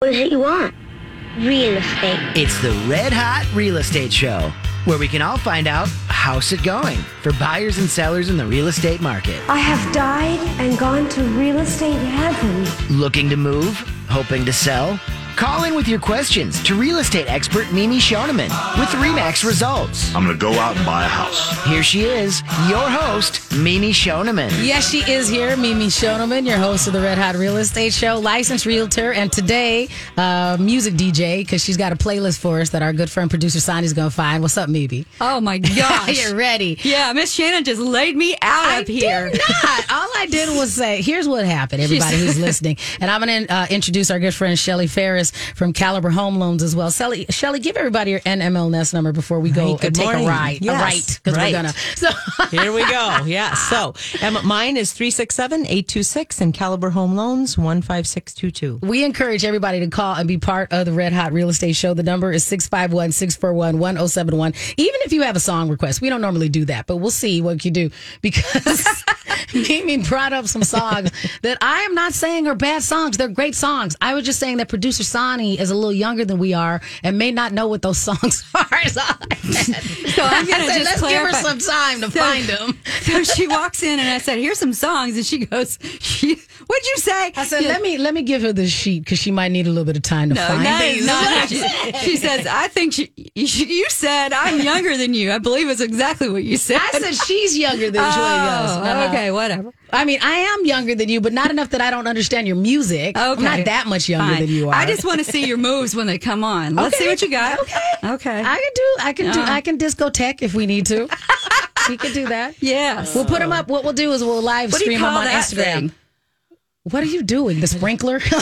What is it you want? Real estate. It's the Red Hot Real Estate Show, where we can all find out how's it going for buyers and sellers in the real estate market. I have died and gone to real estate heaven. Looking to move? Hoping to sell? Call in with your questions to real estate expert Mimi Shoneman with RE/MAX results. I'm going to go out and buy a house. Here she is, your host, Mimi Shoneman. Yes, she is here, Mimi Shoneman, your host of the Red Hot Real Estate Show, licensed realtor, and today, music DJ, because she's got a playlist for us that our good friend producer Sonny's going to find. What's up, Mimi? Oh, my gosh. You're ready. Yeah, Miss Shannon just laid me out up here. Did not. All I did was say, here's what happened, everybody who's listening. And I'm going to introduce our good friend Shelly Ferris from Caliber Home Loans as well. Shelly, give everybody your NMLS number before we go and take a ride. Yes. Because we're going to. So here we go. Yeah. So mine is 367-826 and Caliber Home Loans 15622. We encourage everybody to call and be part of the Red Hot Real Estate Show. The number is 651-641-1071. Even if you have a song request, we don't normally do that, but we'll see what you do because Mimi brought up some songs that I am not saying are bad songs. They're great songs. I was just saying that producer Sonny is a little younger than we are and may not know what those songs are. So I'm going to just let's clarify. give her some time to find them. So she walks in and I said, here's some songs. And she goes, what'd you say? I said, let me give her this sheet because she might need a little bit of time to find these. She says, I think you said I'm younger than you. I believe it's exactly what you said. I said she's younger than she is. Okay, whatever. I mean, I am younger than you, but not enough that I don't understand your music. Okay. I'm not that much younger than you are. I just want to see your moves when they come on. Let's see what you got. Okay. I can discotheque if we need to. We can do that. Yes. We'll put them up. What we'll do is we'll live stream them on Instagram. Thing? What are you doing? The sprinkler? So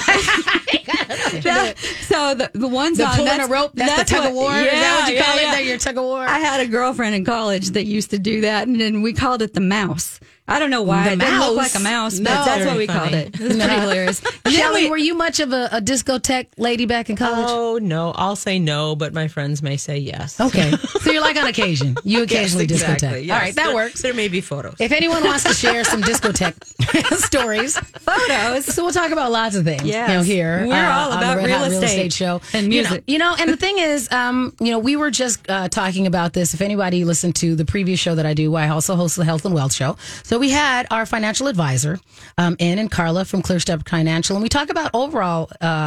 the ones on pulling a rope. That's the tug of war. Yeah, is that what you call it? Yeah. That your tug of war. I had a girlfriend in college that used to do that, and then we called it the mouse. I don't know why. It didn't look like a mouse, but that's what we called it. It was pretty hilarious. Shelly, were you much of a discotheque lady back in college? Oh, no. I'll say no, but my friends may say yes. Okay. So you're like on occasion. You occasionally yes, exactly, discotheque. yes. All right, that works. There may be photos. If anyone wants to share some discotheque stories, photos. So we'll talk about lots of things. Yes. Here. We're all about on the real Real Estate Show. And music. And the thing is, we were just talking about this. If anybody listened to the previous show that I do, I also host the Health and Wealth Show. So we had our financial advisor, Ann and Carla from ClearStep Financial, and we talk about overall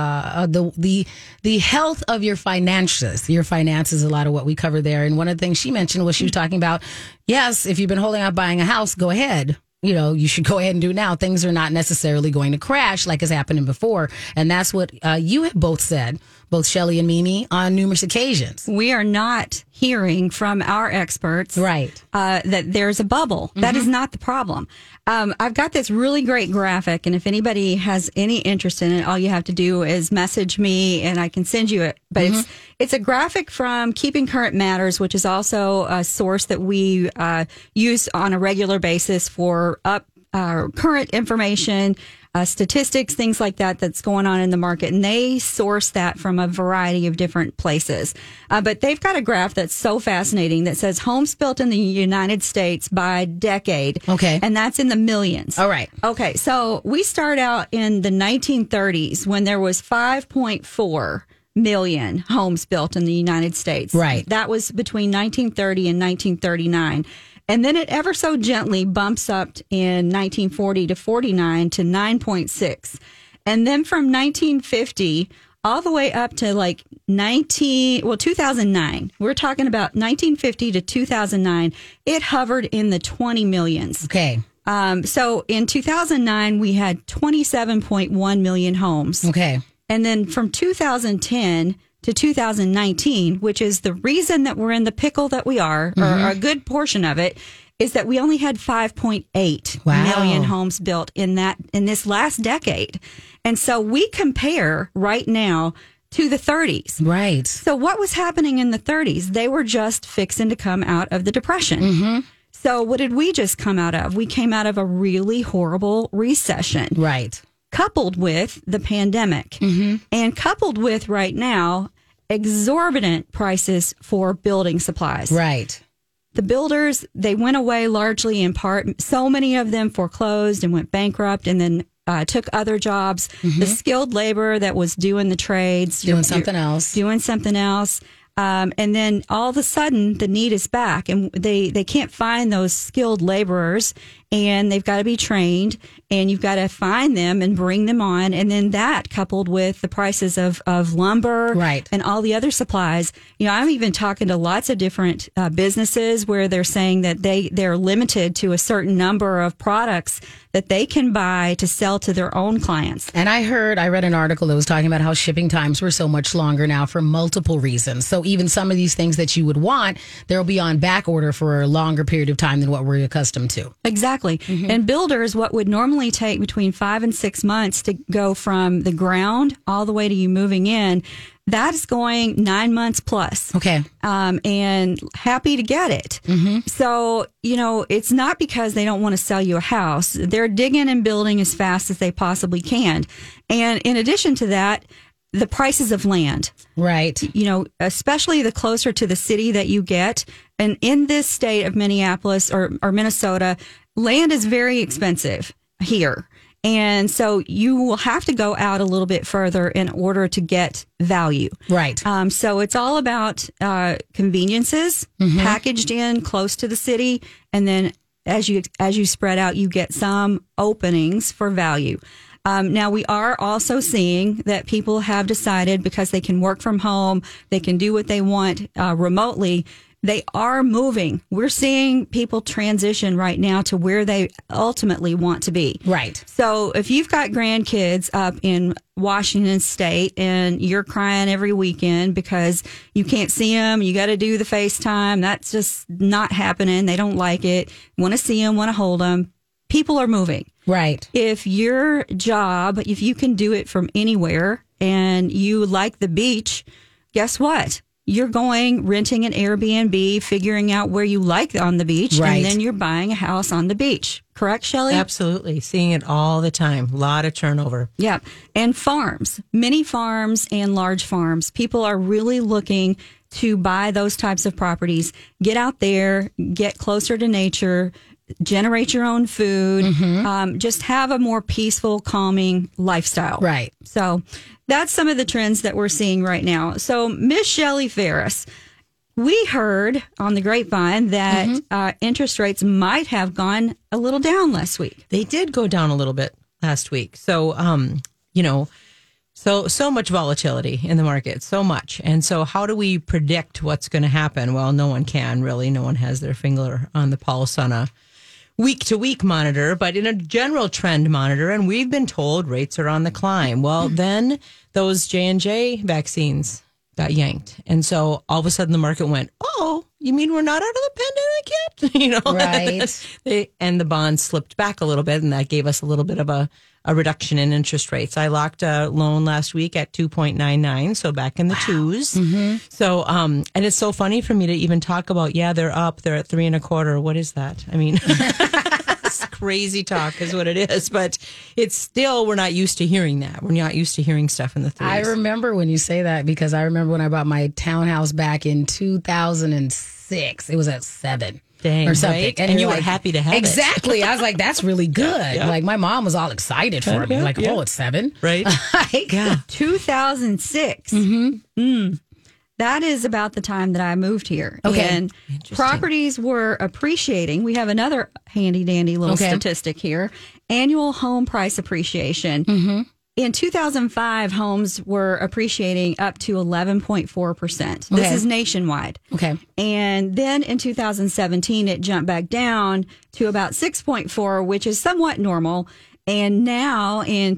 the health of your finances. Your finances, a lot of what we cover there. And one of the things she mentioned was she was talking about, yes, if you've been holding out buying a house, go ahead. You should go ahead and do it now. Things are not necessarily going to crash like has happened before. And that's what you have both said, both Shelly and Mimi, on numerous occasions. We are not hearing from our experts that there's a bubble. Mm-hmm. That is not the problem. I've got this really great graphic, and if anybody has any interest in it, all you have to do is message me, and I can send you it. But it's a graphic from Keeping Current Matters, which is also a source that we use on a regular basis for current information, statistics, things like that that's going on in the market. And they source that from a variety of different places. But they've got a graph that's so fascinating that says homes built in the United States by decade. Okay. And that's in the millions. All right. Okay. So we start out in the 1930s when there was 5.4 million homes built in the United States. Right. That was between 1930 and 1939. And then it ever so gently bumps up in 1940 to 49 to 9.6. And then from 1950 all the way up to 2009. We're talking about 1950 to 2009. It hovered in the 20 millions. Okay. So in 2009, we had 27.1 million homes. Okay. And then from 2010 to 2019, which is the reason that we're in the pickle that we are, or a good portion of it, is that we only had 5.8 million homes built in this last decade. And so we compare right now to the 30s. Right. So what was happening in the 30s? They were just fixing to come out of the Depression. Mm-hmm. So what did we just come out of? We came out of a really horrible recession. Right. Coupled with the pandemic, and coupled with right now exorbitant prices for building supplies. Right. The builders, they went away largely in part. So many of them foreclosed and went bankrupt, and then took other jobs, the skilled labor that was doing the trades, doing something else. And then all of a sudden the need is back and they can't find those skilled laborers and they've got to be trained and you've got to find them and bring them on. And then that coupled with the prices of lumber and all the other supplies. I'm even talking to lots of different businesses where they're saying that they're limited to a certain number of products that they can buy to sell to their own clients. And I read an article that was talking about how shipping times were so much longer now for multiple reasons. So even some of these things that you would want, they'll be on back order for a longer period of time than what we're accustomed to. Exactly. And builders, what would normally take between 5 and 6 months to go from the ground all the way to you moving in, that's going 9 months plus. Okay. And happy to get it. So, it's not because they don't want to sell you a house. They're digging and building as fast as they possibly can. And in addition to that, the prices of land. Right. Especially the closer to the city that you get. And in this state of Minneapolis or Minnesota, land is very expensive here. And so you will have to go out a little bit further in order to get value. Right. So it's all about conveniences packaged in close to the city. And then as you spread out, you get some openings for value. Now, we are also seeing that people have decided because they can work from home, they can do what they want remotely. They are moving. We're seeing people transition right now to where they ultimately want to be. Right. So if you've got grandkids up in Washington State and you're crying every weekend because you can't see them, you got to do the FaceTime. That's just not happening. They don't like it. Want to see them, want to hold them. People are moving. Right. If your job, if you can do it from anywhere and you like the beach, guess what? You're renting an Airbnb, figuring out where you like on the beach, and then you're buying a house on the beach. Correct, Shelley? Absolutely. Seeing it all the time. A lot of turnover. Yeah. And farms, mini farms and large farms. People are really looking to buy those types of properties. Get out there, get closer to nature, generate your own food, just have a more peaceful, calming lifestyle. Right. So that's some of the trends that we're seeing right now. So Miss Shelley Ferris, we heard on the grapevine that interest rates might have gone a little down last week. They did go down a little bit last week. So, so much volatility in the market, so much. And so how do we predict what's going to happen? Well, no one can really. No one has their finger on the pulse on a week-to-week monitor, but in a general trend monitor, and we've been told rates are on the climb. Well, then those J&J vaccines got yanked. And so all of a sudden the market went, oh, you mean we're not out of the pandemic yet? Right. And the bonds slipped back a little bit, and that gave us a little bit of a reduction in interest rates. I locked a loan last week at 2.99, so back in the twos. So, and it's so funny for me to even talk about, they're up, they're at 3.25. What is that? I mean, it's crazy talk is what it is, but it's still, we're not used to hearing that. We're not used to hearing stuff in the threes. I remember when you say that because I remember when I bought my townhouse back in 2006, it was at 7. Dang, or something. Right? And you were happy to have exactly. it. I was like, that's really good. Yeah. Like my mom was all excited for me. Like, oh, it's 7. Right. Yeah. 2006. That is about the time that I moved here. Okay. And properties were appreciating. We have another handy dandy little statistic here. Annual home price appreciation. In 2005, homes were appreciating up to 11.4%. This is nationwide. Okay. And then in 2017, it jumped back down to about 6.4, which is somewhat normal. And now in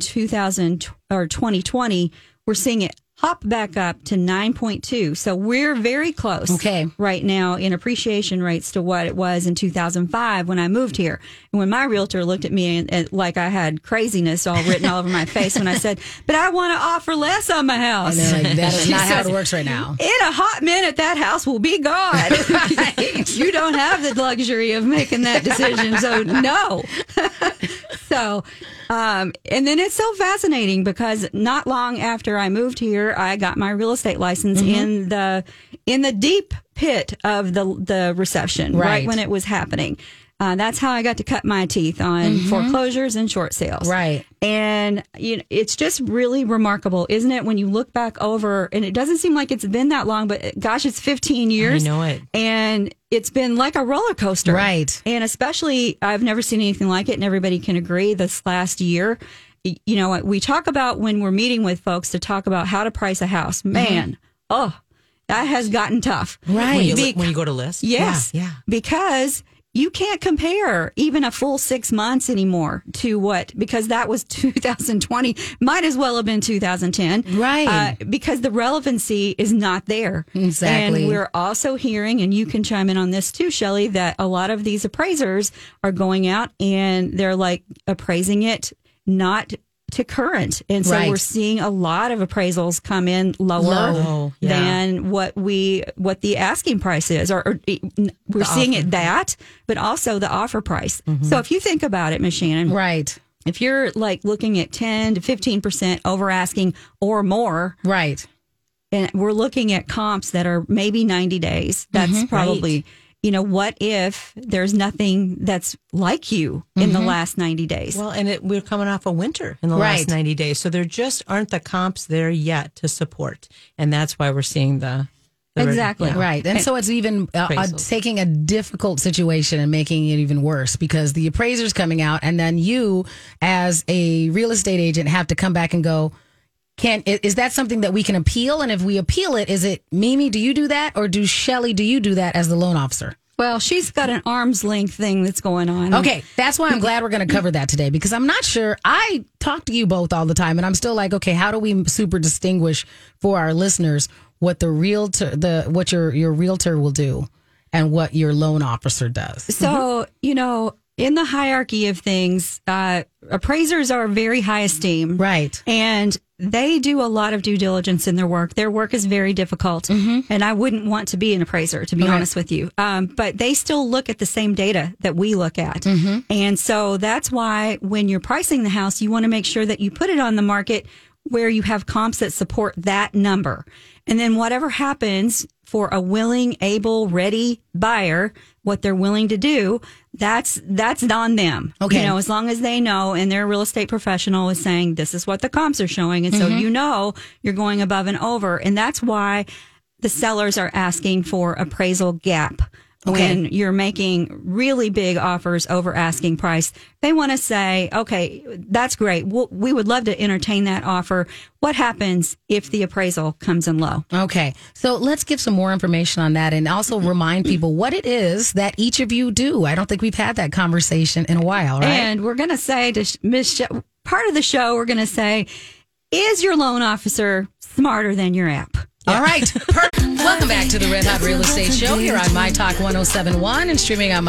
2020, we're seeing it hop back up to 9.2. So we're very close right now in appreciation rates to what it was in 2005 when I moved here. And when my realtor looked at me and like I had craziness all written all over my face when I said, but I want to offer less on my house. And they're like, that is not how it works right now. In a hot minute, that house will be gone. You don't have the luxury of making that decision. So no. So, and then it's so fascinating because not long after I moved here, I got my real estate license in the deep pit of the recession, right when it was happening. That's how I got to cut my teeth on foreclosures and short sales. Right. And it's just really remarkable, isn't it? When you look back over, and it doesn't seem like it's been that long, but gosh, it's 15 years. I know it. And it's been like a roller coaster. Right. And especially, I've never seen anything like it, and everybody can agree this last year. We talk about when we're meeting with folks to talk about how to price a house. Man, that has gotten tough. Right. When you go to list? Yes. Yeah. Because you can't compare even a full 6 months anymore to because that was 2020, might as well have been 2010. Right. Because the relevancy is not there. Exactly. And we're also hearing, and you can chime in on this too, Shelley, that a lot of these appraisers are going out and they're like appraising it not to current. And so we're seeing a lot of appraisals come in lower than what the asking price is, or we're seeing it that, but also the offer price. So if you think about it, Ms. Shannon, Right. if you're like looking at 10 to 15% over asking or more, Right. and we're looking at comps that are maybe 90 days, that's probably, what if there's nothing that's like you in the last 90 days? Well, and we're coming off a winter in the last 90 days. So there just aren't the comps there yet to support. And that's why we're seeing the Exactly. Right. And so it's even taking a difficult situation and making it even worse because the appraiser's coming out and then you as a real estate agent have to come back and go, is that something that we can appeal? And if we appeal it, is it Mimi, do you do that? Or Shelley, do you do that as the loan officer? Well, she's got an arm's length thing that's going on. Okay, that's why I'm glad we're going to cover that today because I'm not sure. I talk to you both all the time and I'm still like, okay, how do we super distinguish for our listeners what the what your realtor will do and what your loan officer does? So, in the hierarchy of things, appraisers are very high esteem. Right. And they do a lot of due diligence in their work. Their work is very difficult. And I wouldn't want to be an appraiser, to be honest with you. But they still look at the same data that we look at. And so that's why when you're pricing the house, you want to make sure that you put it on the market where you have comps that support that number. And then whatever happens for a willing, able, ready buyer, what they're willing to do, that's on them. Okay. As long as they know and their real estate professional is saying this is what the comps are showing. And so you're going above and over. And that's why the sellers are asking for appraisal gap. When you're making really big offers over asking price, they want to say, okay, that's great. We would love to entertain that offer. What happens if the appraisal comes in low? Okay. So let's give some more information on that and also remind people what it is that each of you do. I don't think we've had that conversation in a while, right? And we're going to say to Ms. Part of the show, we're going to say, is your loan officer smarter than your app? All right. Welcome back to the Red Hot Real Estate Show here on My Talk 1071 and streaming on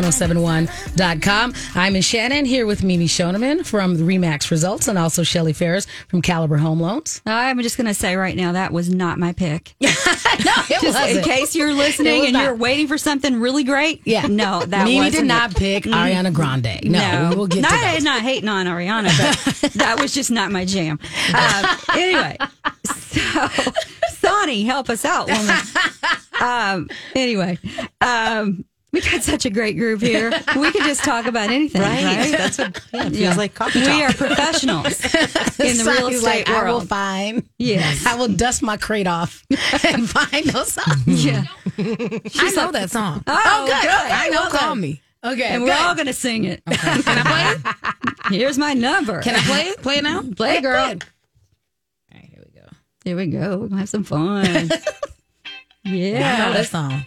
MyTalk1071.com. I'm Ms. Shannon here with Mimi Shoneman from RE/MAX Results and also Shelley Ferris from Caliber Home Loans. I'm just going to say right now that was not my pick. No, it just wasn't. in case you're listening and you're waiting for something really great. Yeah. No, that Mimi wasn't did not pick Ariana Grande. No, we'll get to that. I'm not hating on Ariana, but that was just not my jam. Anyway, so Sonny, help us out, woman. Anyway, we got such a great group here. We can just talk about anything, right? That's what it feels like coffee talk. We are professionals in the real estate world. I will find. Yes. I will dust my crate off and find those songs. Yeah. I know that song. Oh, good. I know Call Me. Okay. And we're all going to sing it. Can I play it? Here's my number. Can I play it? Play it now? Play it, girl. All right, here we go. Here we go. We're going to have some fun. Yeah. I know this song.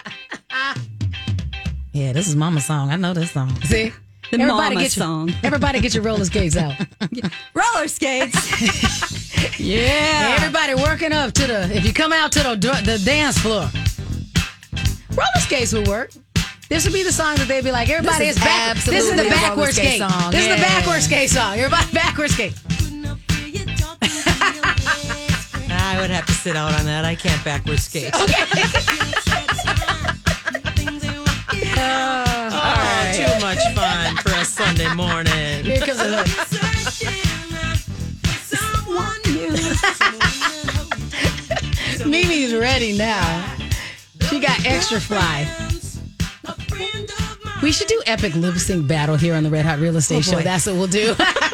Yeah, this is Mama's song. I know this song. See? The Mama song. Everybody get your roller skates out. Roller skates. Yeah. Everybody working up to if you come out to the dance floor. Roller skates will work. This would be the song that they'd be like, everybody is back. This is the backward skate song. This is the backward skate song. Everybody backward skate. I would have to sit out on that. I can't backward skate. Okay. Too much fun for a Sunday morning. Here comes the hook. Mimi's ready now. She got extra fly. We should do epic lip sync battle here on the Red Hot Real Estate Show. That's what we'll do.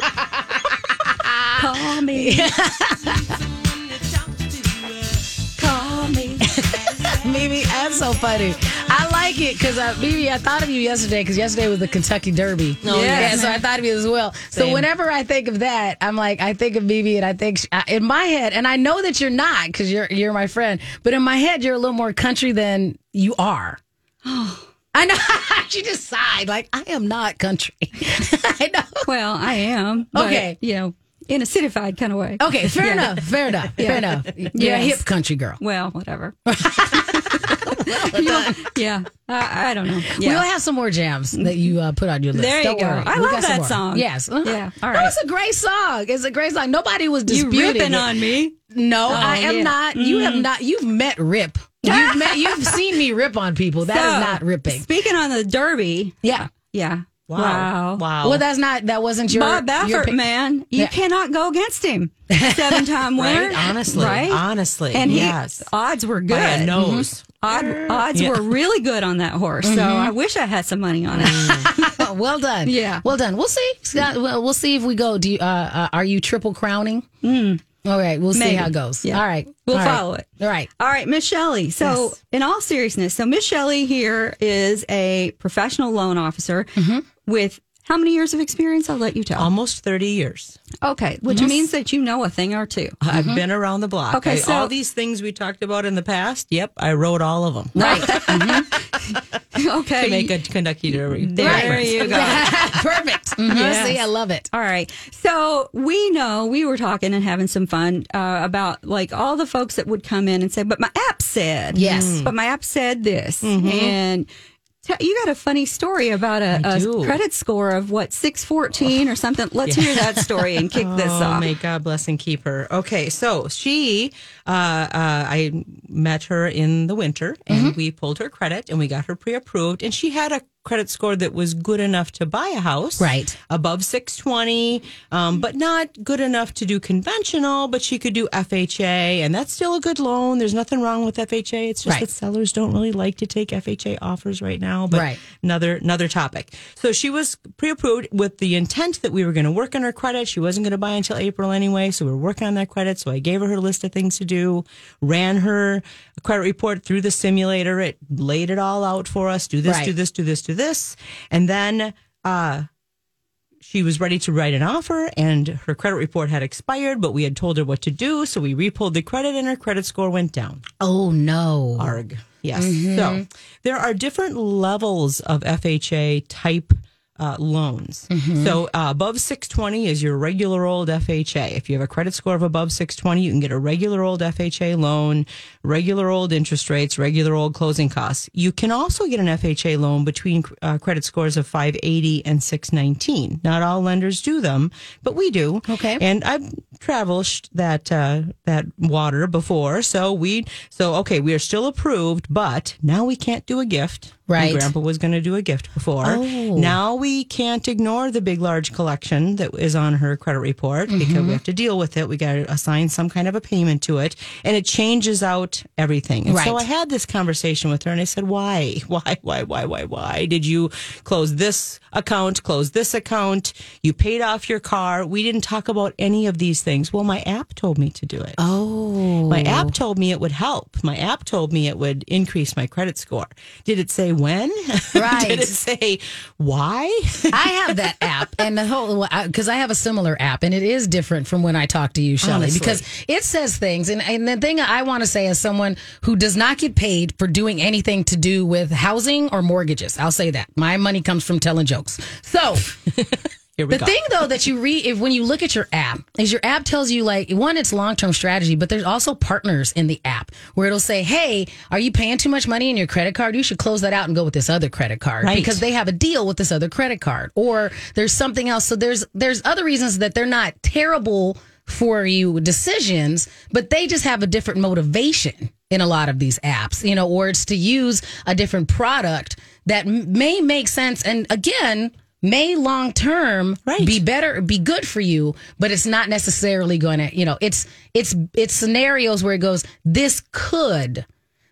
Call me. Call me. Mimi, that's so funny. I like it because, Mimi, I thought of you yesterday because yesterday was the Kentucky Derby. Oh, yeah, so I thought of you as well. Same. So whenever I think of that, I'm like, I think of Mimi and I think in my head, and I know that you're not because you're my friend, but in my head, you're a little more country than you are. I know. She just sighed like, I am not country. I know. Well, I am. But, Okay. In a citified kind of way. Okay, fair enough. Fair enough. You're a hip country girl. Well, whatever. Yeah. I don't know. We'll have some more jams that you put on your list. There you Don't go. worry. I We love got some that more. song. Yes. Yeah. All No, right. it's a great song. It's a great song. Nobody was You disputing ripping it. on me. No, I am yeah. not. You have not. You've met Rip. You've seen me rip on people. That is not ripping. Speaking on the Derby. Yeah. Yeah. Wow. Well, that wasn't your Bob your Baffert, pick. man, you Yeah. cannot go against him. 7-time winner. Right? Honestly. Right? Honestly. And yes. odds were good. By a nose. Odds were really good on that horse. So I wish I had some money on it. Well done. Yeah. Well done. We'll see. Scott, we'll see if we go. Do you, are you triple crowning? All right. We'll see Maybe. how it goes. Yeah. All right. We'll All right. follow it. All right. All right, Miss Shelley. So, Yes. in all seriousness, Miss Shelley here is a professional loan officer with how many years of experience? I'll let you tell. Almost 30 years. Okay, which means that you know a thing or two. I've been around the block. Okay, so- all these things we talked about in the past, yep, I wrote all of them. Right. Okay. To make a Kentucky Derby. There you go. Perfect. Yes. See, I love it. All right. So we were talking and having some fun about like all the folks that would come in and say, but my app said. Yes. But my app said this. And you got a funny story about I a do. credit score of 614 or something. Let's hear that story and kick this Oh, off. may God bless and keep her. Okay, so she, I met her in the winter, and we pulled her credit, and we got her pre-approved, and she had a credit score that was good enough to buy a house, Right. above 620, but not good enough to do conventional. But she could do FHA, and that's still a good loan. There's nothing wrong with FHA. It's just Right. that sellers don't really like to take FHA offers right now. But Right. another topic. So she was pre-approved with the intent that we were going to work on her credit. She wasn't going to buy until April anyway, so we were working on that credit. So I gave her a list of things to do, ran her credit report through the simulator. It laid it all out for us. Do this, Right. do this, do this, do this. And then she was ready to write an offer, and her credit report had expired, but we had told her what to do. So we repulled the credit, and her credit score went down. Oh, no. ARG. Yes. So there are different levels of FHA type loans. So above 620 is your regular old FHA. If you have a credit score of above 620, you can get a regular old FHA loan, regular old interest rates, regular old closing costs. You can also get an FHA loan between credit scores of 580 and 619. Not all lenders do them, but we do. Okay. And I've traveled that water before. So we are still approved, but now we can't do a gift. Right. And Grandpa was going to do a gift before. Oh. Now we can't ignore the big, large collection that is on her credit report because we have to deal with it. We got to assign some kind of a payment to it, and it changes out everything. And so Right. I had this conversation with her, and I said, why did you close this account? You paid off your car. We didn't talk about any of these things. Well, my app told me to do it. Oh. My app told me it would help. My app told me it would increase my credit score. Did it say when? Right. Did it say why? I have that app, and the whole because I have a similar app, and it is different from when I talk to you, Shelley, Honestly. because it says things. And the thing I want to say as someone who does not get paid for doing anything to do with housing or mortgages, I'll say that my money comes from telling jokes. So. Here we The go. thing, though, that you read when you look at your app is your app tells you, like, one, it's long-term strategy, but there's also partners in the app where it'll say, hey, are you paying too much money in your credit card? You should close that out and go with this other credit card Right. because they have a deal with this other credit card. Or there's something else. So there's other reasons that they're not terrible for you decisions, but they just have a different motivation in a lot of these apps, or it's to use a different product that may make sense. And again, may long term Right. be good for you, but it's not necessarily going to, it's scenarios where it goes, this could,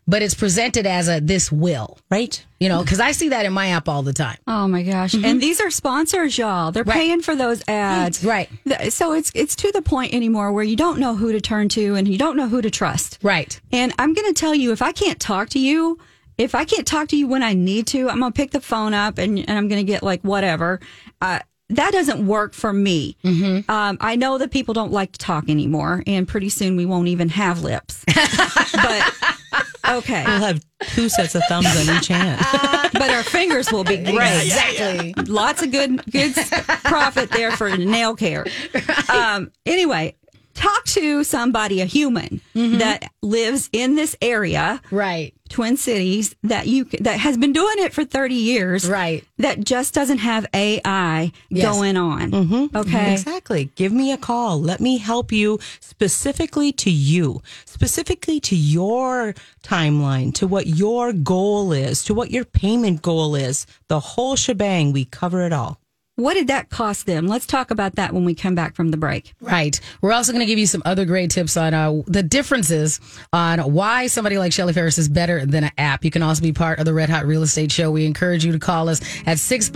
but it's presented as this will. Right. You know, because I see that in my app all the time. Oh my gosh. Mm-hmm. And these are sponsors, y'all. They're paying for those ads. Right. So it's to the point anymore where you don't know who to turn to and you don't know who to trust. Right. And I'm going to tell you, if I can't talk to you when I need to, I'm going to pick the phone up and I'm going to get like whatever. That doesn't work for me. Mm-hmm. I know that people don't like to talk anymore, and pretty soon we won't even have lips. But okay, we'll have 2 sets of thumbs on each hand, but our fingers will be great. Exactly. Lots of good profit there for nail care. Anyway, talk to somebody, a human that lives in this area, right? Twin Cities, that has been doing it for 30 years, right? That just doesn't have AI going on. Okay, exactly. Give me a call. Let me help you specifically to you, specifically to your timeline, to what your goal is, to what your payment goal is. The whole shebang. We cover it all. What did that cost them? Let's talk about that when we come back from the break. Right. We're also going to give you some other great tips on the differences on why somebody like Shelly Ferris is better than an app. You can also be part of the Red Hot Real Estate Show. We encourage you to call us at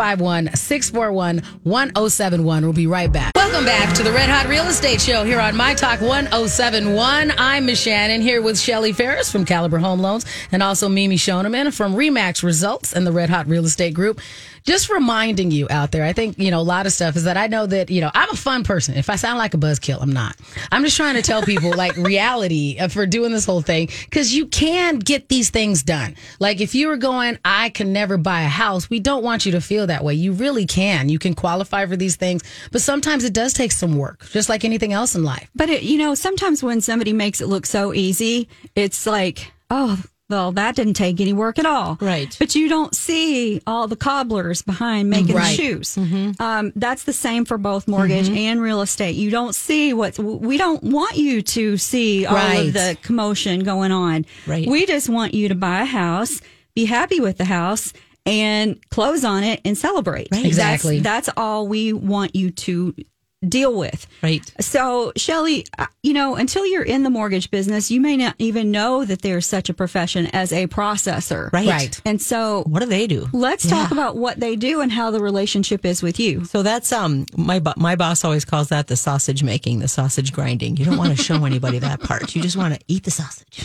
651-641-1071. We'll be right back. Welcome back to the Red Hot Real Estate Show here on My Talk 1071. I'm Miss Shannon here with Shelly Ferris from Caliber Home Loans and also Mimi Shoneman from RE/MAX Results and the Red Hot Real Estate Group. Just reminding you out there, I think, a lot of stuff is that I know that, I'm a fun person. If I sound like a buzzkill, I'm not. I'm just trying to tell people like reality for doing this whole thing, because you can get these things done. Like if you were going, I can never buy a house, we don't want you to feel that way. You really can. You can qualify for these things, but sometimes it does take some work, just like anything else in life. But, sometimes when somebody makes it look so easy, it's like, oh, well, that didn't take any work at all. Right. But you don't see all the cobblers behind making the shoes. That's the same for both mortgage and real estate. You don't see we don't want you to see all of the commotion going on. Right. We just want you to buy a house, be happy with the house, and close on it and celebrate. Right. Exactly. That's all we want you to deal with. Right. So, Shelly, until you're in the mortgage business, you may not even know that there's such a profession as a processor. Right. And so, what do they do? Let's talk about what they do and how the relationship is with you. So that's my boss always calls that the sausage making, the sausage grinding. You don't want to show anybody that part. You just want to eat the sausage.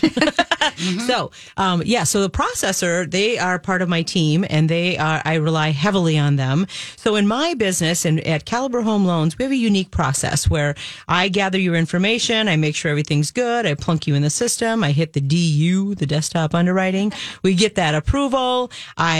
So, so the processor, they are part of my team, and I rely heavily on them. So in my business and at Caliber Home Loans, we have a unique process where I gather your information, I make sure everything's good, I plunk you in the system, I hit the DU, the desktop underwriting, we get that approval,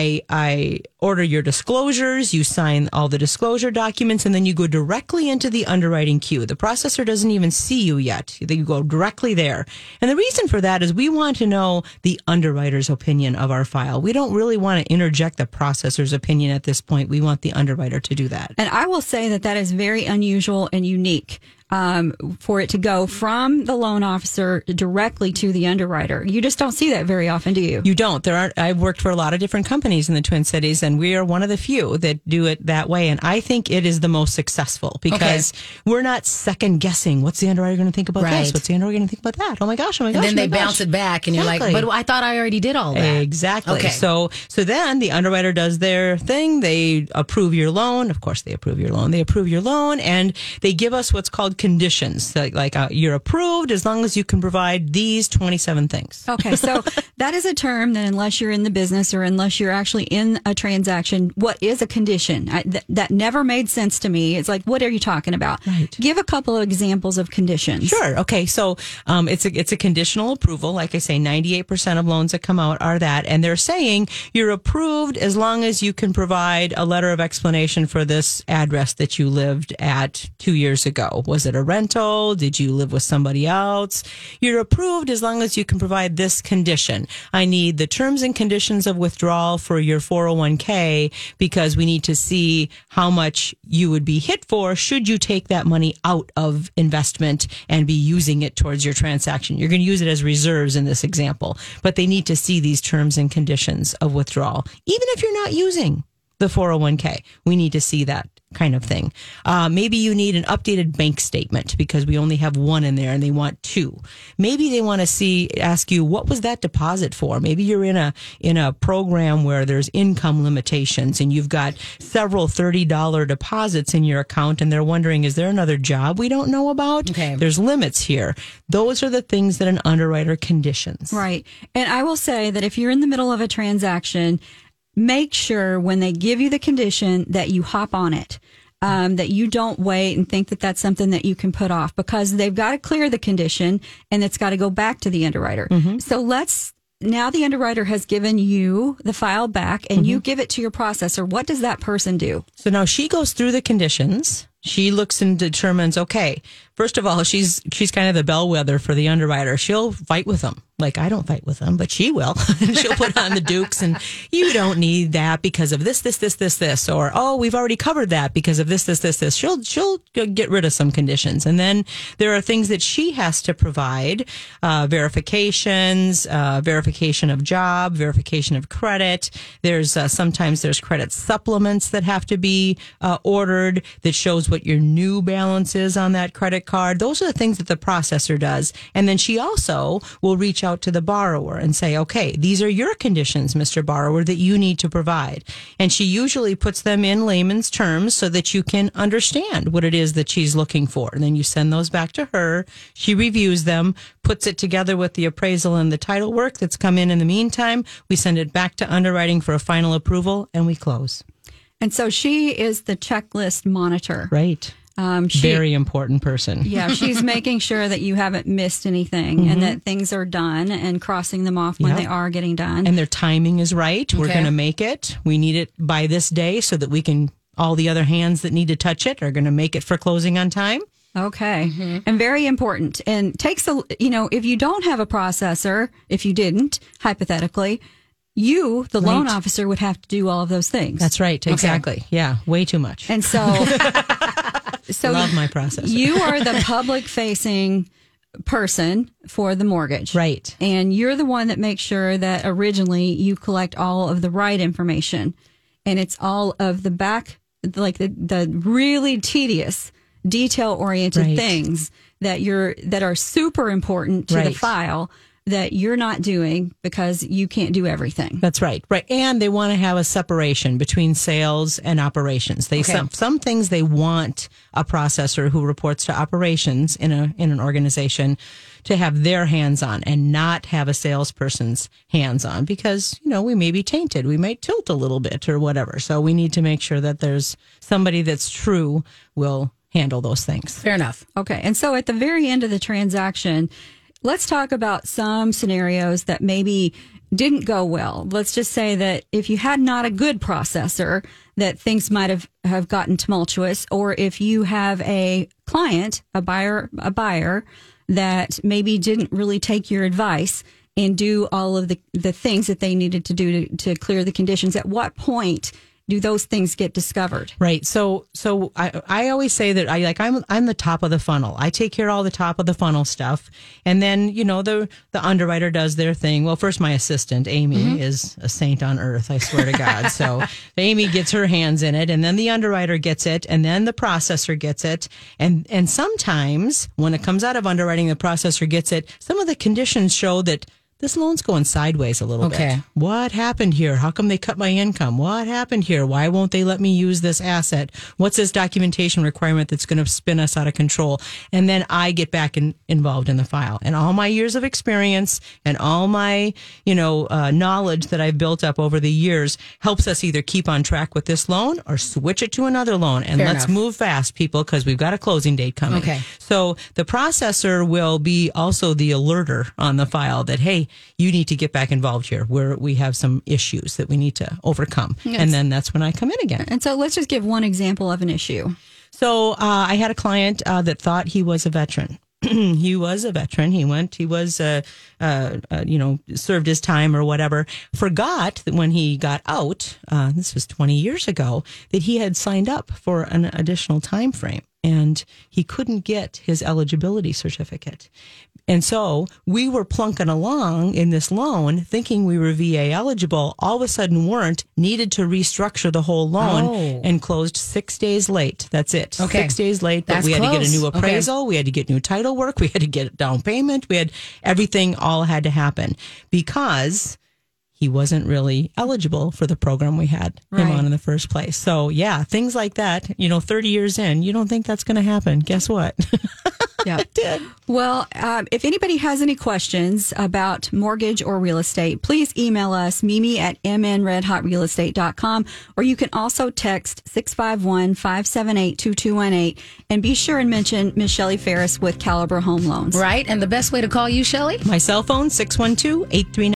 I order your disclosures, you sign all the disclosure documents, and then you go directly into the underwriting queue. The processor doesn't even see you yet. You go directly there. And the reason for that is we want to know the underwriter's opinion of our file. We don't really want to interject the processor's opinion at this point. We want the underwriter to do that. And I will say that is very unusual and unique. For it to go from the loan officer directly to the underwriter. You just don't see that very often, do you? You don't. I've worked for a lot of different companies in the Twin Cities, and we are one of the few that do it that way. And I think it is the most successful because we're not second guessing. What's the underwriter going to think about this? What's the underwriter going to think about that? Oh my gosh, And then they bounce it back, and you're like, but I thought I already did all that. Exactly. Okay. So then the underwriter does their thing. They approve your loan. Of course, they approve your loan. They approve your loan, and they give us what's called conditions. Like you're approved as long as you can provide these 27 things. Okay, so that is a term that unless you're in the business or unless you're actually in a transaction, what is a condition? That never made sense to me. It's like, what are you talking about? Right. Give a couple of examples of conditions. Sure. Okay, so it's a conditional approval. Like I say, 98% of loans that come out are that, and they're saying you're approved as long as you can provide a letter of explanation for this address that you lived at 2 years ago. Was it a rental? Did you live with somebody else? You're approved as long as you can provide this condition. I need the terms and conditions of withdrawal for your 401k because we need to see how much you would be hit for should you take that money out of investment and be using it towards your transaction. You're going to use it as reserves in this example, but they need to see these terms and conditions of withdrawal. Even if you're not using the 401k, we need to see that kind of thing. Maybe you need an updated bank statement because we only have one in there and they want two. Maybe they want to ask you, what was that deposit for? Maybe you're in a program where there's income limitations and you've got several $30 deposits in your account and they're wondering, is there another job we don't know about? Okay. There's limits here. Those are the things that an underwriter conditions. Right. And I will say that if you're in the middle of a transaction, make sure when they give you the condition that you hop on it, that you don't wait and think that that's something that you can put off, because they've got to clear the condition and it's got to go back to the underwriter. So now the underwriter has given you the file back and you give it to your processor. What does that person do? So now she goes through the conditions. She looks and determines, okay, first of all, she's kind of the bellwether for the underwriter. She'll fight with them. Like, I don't fight with them, but she will. She'll put on the dukes and you don't need that because of this. Or, oh, we've already covered that because of this. She'll get rid of some conditions. And then there are things that she has to provide, verifications, verification of job, verification of credit. There's sometimes there's credit supplements that have to be ordered that shows what your new balance is on that credit card. Those are the things that the processor does. And then she also will reach out to the borrower and say, okay, these are your conditions, Mr. Borrower, that you need to provide. And she usually puts them in layman's terms so that you can understand what it is that she's looking for. And then you send those back to her. She reviews them, puts it together with the appraisal and the title work that's come in the meantime. We send it back to underwriting for a final approval and we close. And so she is the checklist monitor. Right. Very important person. Yeah, she's making sure that you haven't missed anything and that things are done and crossing them off when they are getting done. And their timing is right. Okay. We're going to make it. We need it by this day so that we can, all the other hands that need to touch it are going to make it for closing on time. Okay. And very important. And takes if you don't have a processor, if you didn't, hypothetically, you, the loan officer, would have to do all of those things. That's right. Exactly. Okay. Yeah. Way too much. And so, love my processor. You are the public facing person for the mortgage. Right. And you're the one that makes sure that originally you collect all of the right information. And it's all of the back, like the really tedious, detail oriented things that are super important to the file that you're not doing because you can't do everything. That's right. Right. And they want to have a separation between sales and operations. Some things they want a processor who reports to operations in an organization to have their hands on and not have a salesperson's hands on because, we may be tainted. We might tilt a little bit or whatever. So we need to make sure that there's somebody that's true will handle those things. Fair enough. Okay. And so at the very end of the transaction, let's talk about some scenarios that maybe didn't go well. Let's just say that if you had not a good processor, that things might have gotten tumultuous, or if you have a client, a buyer that maybe didn't really take your advice and do all of the things that they needed to do to clear the conditions. At what point do those things get discovered? Right. So I always say that I'm the top of the funnel. I take care of all the top of the funnel stuff. And then, the underwriter does their thing. Well, first my assistant, Amy, is a saint on earth, I swear to God. So Amy gets her hands in it, and then the underwriter gets it, and then the processor gets it. And sometimes when it comes out of underwriting, the processor gets it. Some of the conditions show that this loan's going sideways a little bit. What happened here? How come they cut my income? What happened here? Why won't they let me use this asset? What's this documentation requirement that's going to spin us out of control? And then I get back involved in the file. And all my years of experience and all my, knowledge that I've built up over the years helps us either keep on track with this loan or switch it to another loan. And let's move fast, people, because we've got a closing date coming. Okay. So the processor will be also the alerter on the file that, hey, you need to get back involved here where we have some issues that we need to overcome. Yes. And then that's when I come in again. And so let's just give one example of an issue. So I had a client that thought he was a veteran. He was a veteran. He was, served his time or whatever. Forgot that when he got out, this was 20 years ago, that he had signed up for an additional time frame. and he couldn't get his eligibility certificate. And so we were plunking along in this loan thinking we were VA eligible. All of a sudden weren't, needed to restructure the whole loan and closed 6 days late. That's it. Okay. 6 days late, but That's we had to get a close. new appraisal. We had to get new title work. We had to get down payment. We had everything all had to happen because he wasn't really eligible for the program we had him on in the first place. So yeah, things like that, 30 years in, you don't think that's going to happen. Guess what? Yeah. It did. Well, if anybody has any questions about mortgage or real estate, please email us, mimi@mnredhotrealestate.com, or you can also text 651-578-2218 and be sure and mention Miss Shelley Ferris with Caliber Home Loans. Right. And the best way to call you, Shelley? My cell phone, 612-839